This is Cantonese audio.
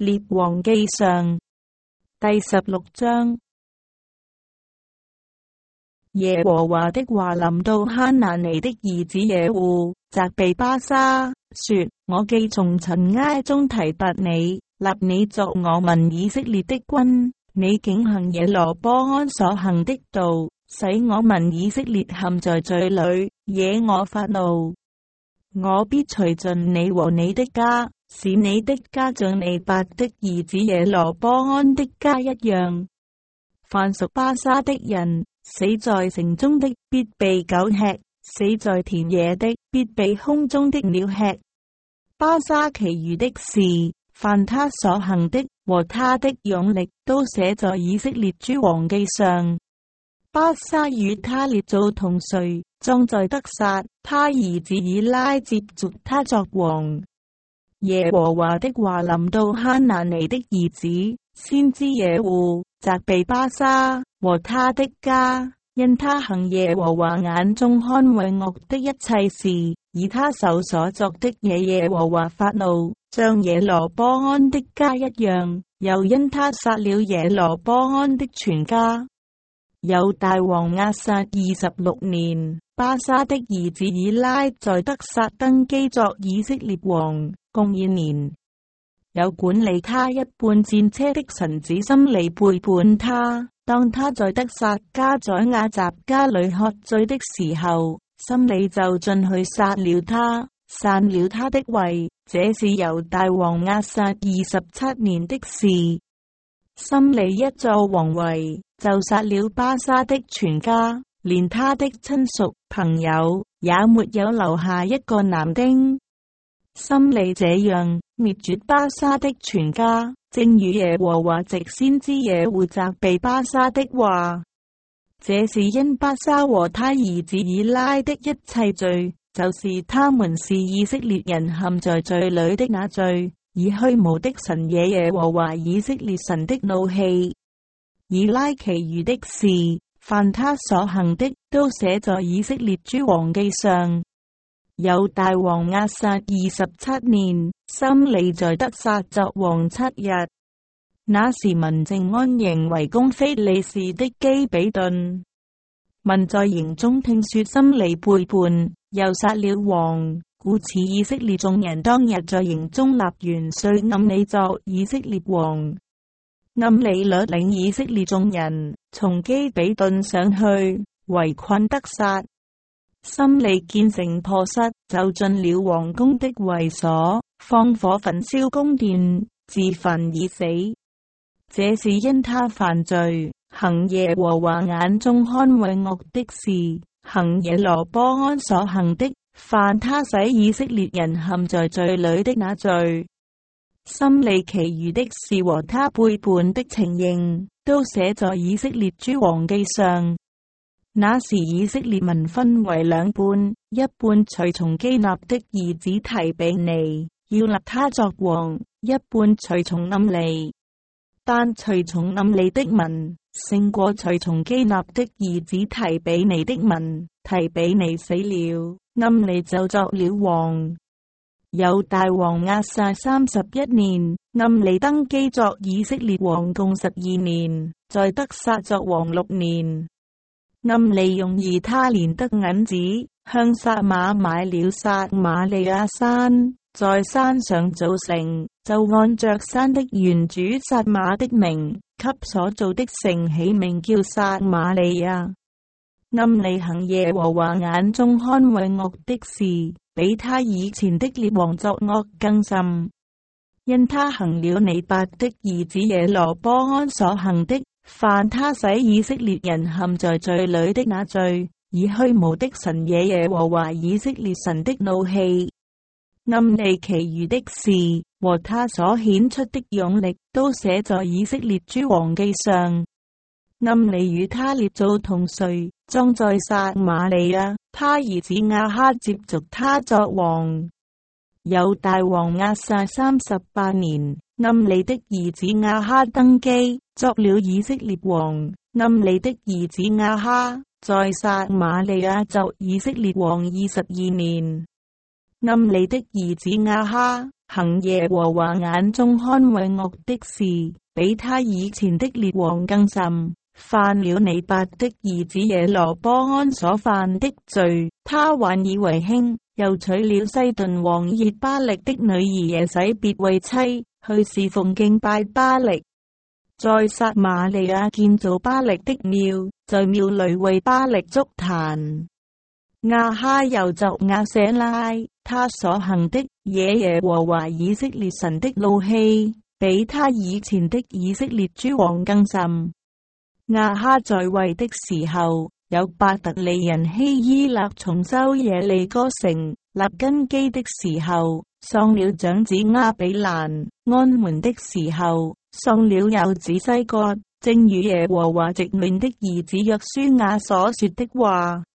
列王記上第16章。耶和華的話臨到哈拿尼的兒子耶戶，責備巴沙，說：我既從塵埃中提拔你，立你作我民以色列的君，你竟行耶羅波安所行的道，使我民以色列陷在罪裏，惹我發怒。我必除盡你和你的家，使你的家像尼八的兒子耶羅波安的家一樣。凡屬巴沙的人，死在城中的必被狗吃，死在田野的必被空中的鳥吃。巴沙其餘的事，凡他所行的和他的勇力，都寫在以色列諸王記上。巴沙與他列祖同睡，葬在得撒，他兒子以拉接續他作王。耶和華的話臨到哈拿尼的兒子先知耶戶，責備巴沙和他的家，因他行耶和華眼中看為惡的一切事，以他手所作的嘢，耶和華發怒，像耶羅波安的家一樣，又因他殺了耶羅波安的全家。猶大王亞撒26年，巴沙的兒子以拉在得撒登基作以色列王，共2年。有管理他一半戰車的臣子心裡背叛他，當他在得撒家宰亞雜家裡喝醉的時候，心裡就進去殺了他，篡了他的位。這是猶大王亞撒27年的事。心裡一做王位，就殺了巴沙的全家，連他的親屬朋友也沒有留下一個男丁。心裡這樣滅絕巴沙的全家，正如耶和華藉先知耶戶責備巴沙的話。這是因巴沙和他兒子以拉的一切罪，就是他們是以色列人陷在罪裏的那罪，以虛無的神惹耶和華以色列神的怒氣。以拉其餘的事，凡他所行的，都寫在以色列諸王記上。猶大王亞撒27年，心里在得撒作王7日。那時民正安營圍攻非利士的基比頓，民在營中聽說心里背叛，又殺了王，故此以色列眾人當日在營中立元帥暗利作以色列王。暗利率領以色列眾人從基比頓上去，圍困得撒。心里見城破失，就進了王宮的衛所，放火焚燒宮殿，自焚以死。這是因他犯罪，行耶和華眼中看為惡的事，行耶羅波安所行的，犯他使以色列人陷在罪裏的那罪。心里其餘的事和他背叛的情形，都寫在以色列諸王記上。那時以色列民分為兩半，一半隨從基納的兒子提比尼，要立他作王；一半隨從暗利。但隨從暗利的民勝過隨從基納的兒子提比尼的民，提比尼死了，暗利就作了王。猶大王亞撒31年，暗利登基作以色列王，共12年，在得撒作王6年。暗利用以他連得銀子，向撒馬買了撒馬利亞山，在山上造城，就按着山的原主撒馬的名，給所造的城起名叫撒馬利亞。暗利行耶和華眼中看為惡的事，比他以前的列王作惡更甚，因他行了尼八的兒子耶羅波安所行的，犯他使以色列人陷在罪裏的那罪，以虛無的神惹耶和華以色列神的怒氣。暗利其餘的事和他所顯出的勇力，都寫在以色列諸王記上。暗利與他列祖同睡，葬在撒馬利亞，他兒子亞哈接續他作王。猶大王亞撒38年，暗利的兒子亞哈登基，作了以色列王。暗利的兒子亞哈在撒馬利亞作以色列王22年。暗利的兒子亞哈行耶和華眼中看為惡的事，比他以前的列王更甚。犯了尼八的兒子耶羅波安所犯的罪，他還以為輕，又娶了西頓王熱巴力的女兒耶洗別為妻，去侍奉敬拜巴力，在撒瑪利亞建造巴力的廟，在廟裏為巴力築壇。亞哈又作亞舍拉，他所行的惹耶和華以色列神的怒氣，比他以前的以色列諸王更甚。亞哈在位的時候，有伯特利人希伊勒重修耶利哥城，立根基的時候，喪了長子亞比蘭；安門的時候，喪了幼子西割，正如耶和華直亂的兒子約書亞所說的話。